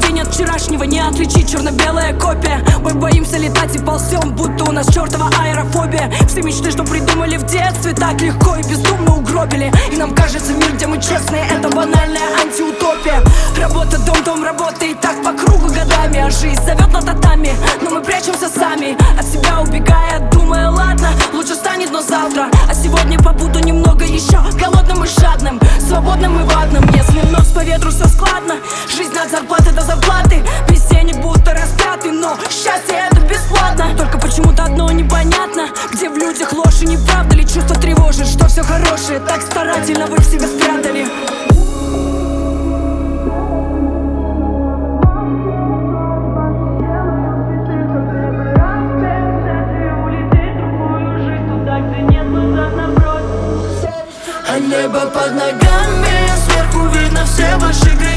день от вчерашнего не отличить, черно-белая копия. Мы боимся летать и ползем, будто у нас чертова аэрофобия. Все мечты, что придумали в детстве, так легко и бездумно угробили. И нам кажется, мир, где мы честные, это банальная антиутопия. Работа, дом, дом, работа, и так по кругу годами. А жизнь зовет на татами, но мы прячемся сами, от себя убегая, думая, ладно, лучше станет, но завтра. А сегодня побуду немного еще голодным и жадным, свободным и ватным. Если нос по ветру, все складно. Жизнь от зарплаты до зарплаты, без денег будто распятый, но счастье это бесплатно. Только почему-то одно непонятно: где в людях ложь и неправда ли? Чувство тревожит, что все хорошее так старательно вы в себя спрятали. А небо под ногами, сверху видно все ваши грехи.